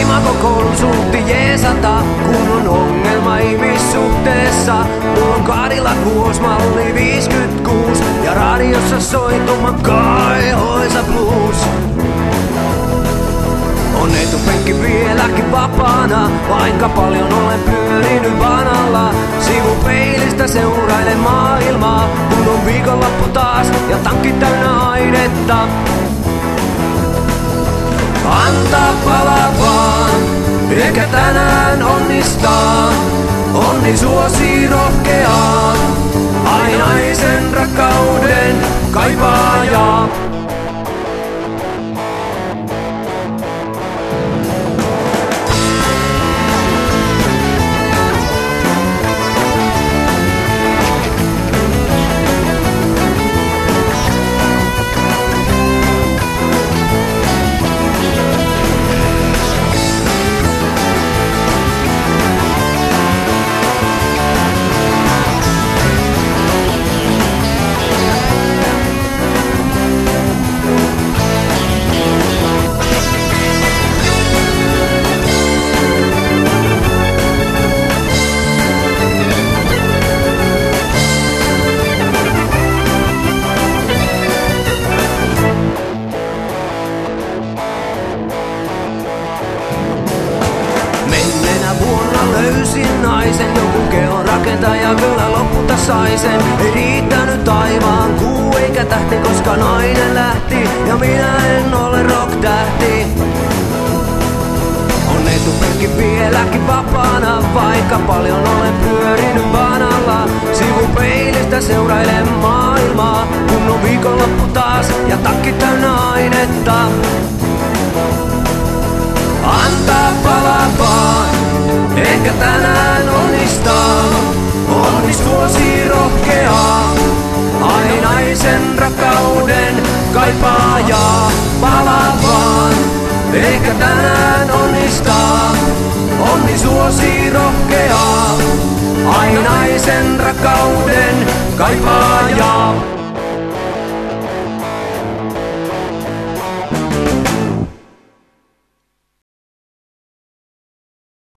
Voimako konsultti jeesata, kun on ongelma ihmissuhteessa? Mulla on Cadillac vuosmalli 56 ja radiossa soituma kaihoisa blues. On etupenkki vieläkin vapaana, vaikka paljon olen pyörinyt vanalla. Sivupeilistä seurailen maailmaa, kun on viikonloppu taas ja tankki täynnä ainetta. Antaa palaa vaan, ehkä tänään onnistaa. Onni suosii rohkeaa, ainaisen rakkauden kaipaajaa. Löysin naisen, joku kehon rakentaja kyllä lopulta sai sen. Ei riittänyt taivaan kuu eikä tähti, koska nainen lähti ja minä en ole rock-tähti. On etupenkki vieläkin vapaana, vaikka paljon olen pyörinyt vanalla. Sivupeilistä seurailen maailmaa, kun on viikonloppu taas ja takki täynnä ainetta. Antaa palaa vaan, ehkä tänään onnistaa. Onni suosii rohkeaa, ainaisen rakkauden kaipaajaa. Palaa vaan, ehkä tänään onnistaa. Onni suosii rohkeaa, ainaisen rakkauden kaipaajaa.